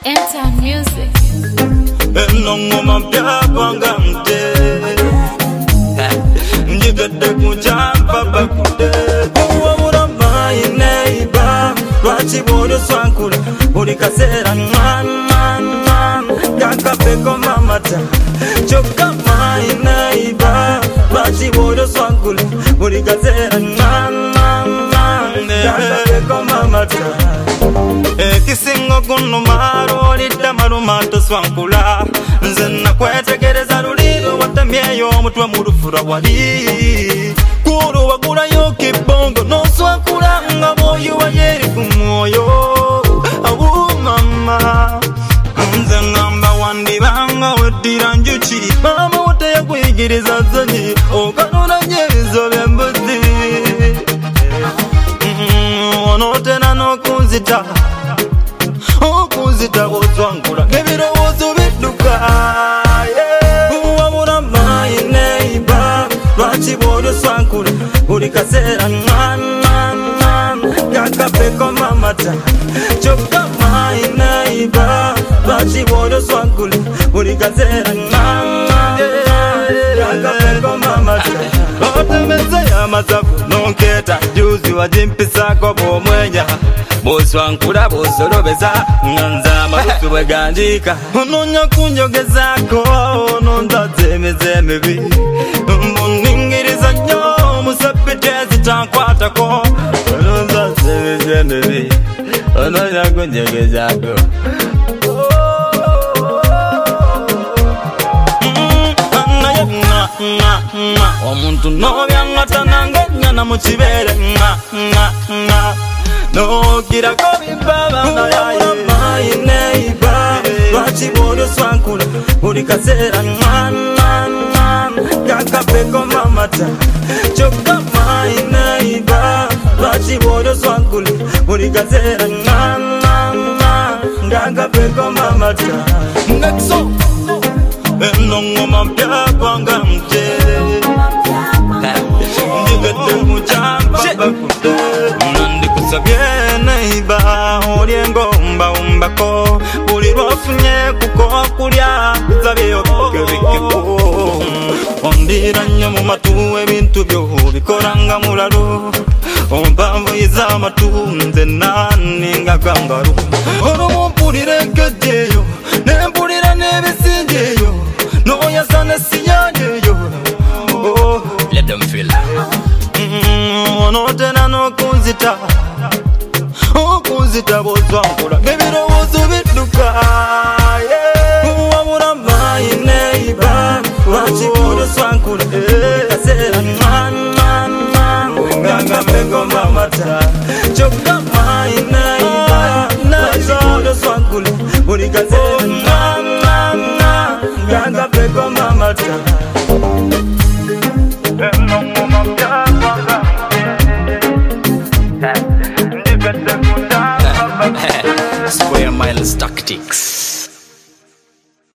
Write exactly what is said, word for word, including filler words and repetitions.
Enter music. Enongoma mpyapanga mte njigade kujampa bakude uwabura my neighbor lwachi bwolyo swankula buli kaseera nwana kakapeko mamata kyokka my neighbor lwachi bwolyo swankula buli kaseera nwana kakapeko mamata ekisingo kuno malolidde malumanto swankula nze nakwetegereza luliro watamyeyo omutwe mu lufura wali kulu wagulayo kibongo noswankula nga bwoyiwa yeri ku mwoyo awu mama nze ngamba wandibanga weddira njuki mama wateyakuyigiriza zonyi okanula nyebizobe embuzi onotena n'okunzita okuzita bw'oswankula ng'ebirowoozo bidduka wabula my neighbor lwaki bw'olyo swankula buli kaseera nwana kakapeko mamata kyokka my neighbor lwaki bw'olyo swankula buli kaseera nwana kakapeko mamata otemeze y'amasavu nonkeeta juzi wajimpisako bw'omwenya bw'oswankula bw'osolobeza nga nze amalusu bwe gandiika ononya kunjogezaako nondaze emize mibi mbuningiriza nnyo musepite zitankwatako nondaze emize mibi ononya kunjogezaako omuntu n'obyangata nange ennyana mu kibeere nogirako bibbaba my neighbor lwaki bw'olyo swankula buli kaseera nwana kakapeko mamata kyokka my neighbor lwaki bw'olyo swankula buli kaseera nwana kakapeko mamata ngakso enongoma mpyapanga mte njigade mujamba bakude nandikusobye neighbor olye ngomba umbako buli lwofunye kuko kulya zabyeyo bikebikeko ondira nnyo mu matu ebintu byo bikoranga mulalo ompanvuyiza amatu nze nani nga kangaru olumu mpulira enkejjeeyo nempulira n'ebisinjeeyo noyasa nesiyanjeeyo let them feel onotena n'okunzita okunzita bw'oswankula ng'ebirowoozo bidduka wabula my neighbor lwaki bw'olyo swankula kaseera nwana kakapeko mamata kyokka my neighbor lwaki bw'olyo swankula buli kaseera